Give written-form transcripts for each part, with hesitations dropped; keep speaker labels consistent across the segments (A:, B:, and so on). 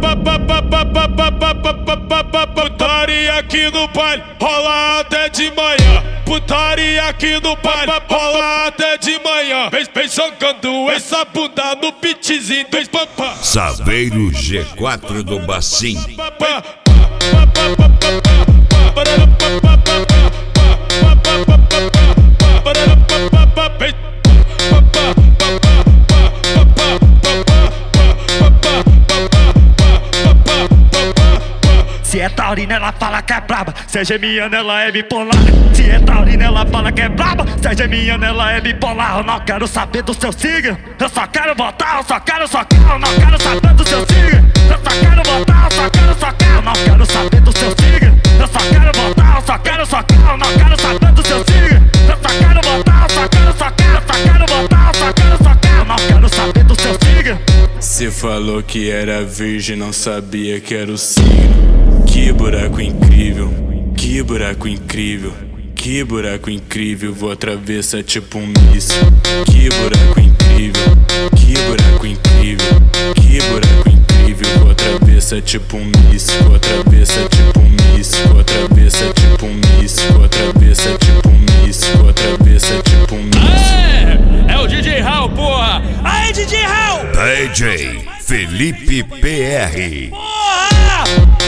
A: Putaria aqui no baile, rola até de manhã. Putaria aqui no baile, rola até de manhã. Vem jogando essa bunda no pitzinho do espampa.
B: Saveiro G4 do Bacim.
C: Se é taurina, ela fala que é braba. Se é geminiana, ela é bipolar. Se é taurina, ela fala que é braba. Se é geminiana, ela é bipolar. Eu não quero saber do seu signo. Eu só quero votar, eu só quero. Eu não quero saber do seu signo. Eu só quero votar, eu só quero. Eu não quero saber do seu signo. Eu só quero votar, eu só quero. Eu não quero saber do seu signo. Eu só quero votar, eu só quero. Eu só quero votar, eu só quero. Eu não quero saber do seu signo.
D: Cê falou que era virgem, não sabia que era o signo. Que buraco incrível, que buraco incrível, que buraco incrível. Vou atravessar tipo um míssil. Que buraco incrível, que buraco incrível, que buraco incrível. Vou atravessar tipo um míssil. Vou atravessar tipo um míssil. Vou atravessar tipo um míssil. Vou atravessar tipo um míssil. Vou atravessar tipo um míssil.
E: É o DJ Raul, porra! Aí, DJ Raul!
B: DJ Felipe PR.
E: Porra!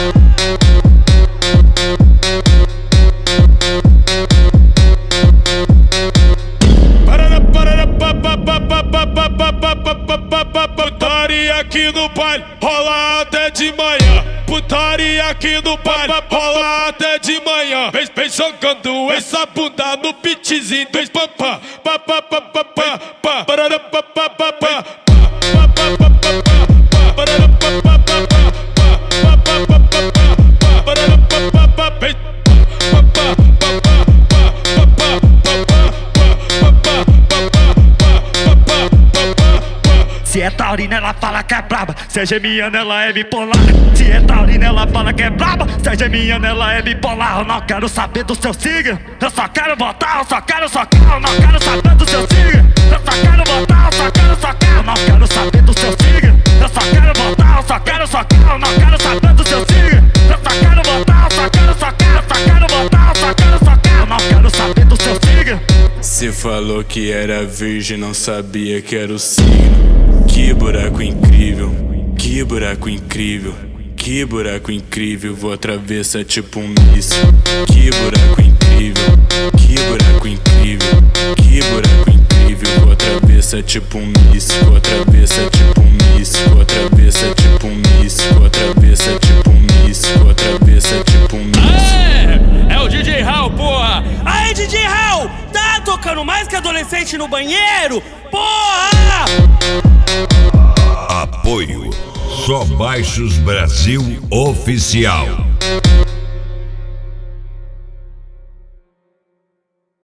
A: Putaria aqui no baile, rola até de manhã. Putaria aqui no baile, rola até de manhã. Vem jogando essa bunda no pitzinho do espampa.
C: Se é taurina, ela fala que é braba. Se é geminiana, ela é bipolar. Se é taurina, ela fala que é braba. Se é geminiana, ela é bipolar. Eu não quero saber do seu signo. Eu só quero votar, eu só quero. Eu não quero saber do seu signo. Eu só quero votar, eu só quero. Eu não quero saber do seu signo. Eu só quero votar, eu só quero. Eu não quero saber do seu signo. Eu só quero votar, eu só quero. Eu só quero votar, eu só quero. Eu não quero saber do seu signo.
D: Cê falou que era virgem, não sabia que era o signo. Que buraco incrível, que buraco incrível, que buraco incrível. Vou atravessar tipo um míssil. Que buraco incrível, que buraco incrível, que buraco incrível. Vou atravessar tipo um míssil. Vou atravessar tipo um míssil. Vou atravessar tipo um míssil. Vou atravessar tipo um míssil. Vou atravessar tipo um míssil.
E: É o DJ Raul, porra! Aí, DJ Raul! Tá tocando mais que adolescente no banheiro? Porra!
B: Apoio Só Baixos Brasil Oficial.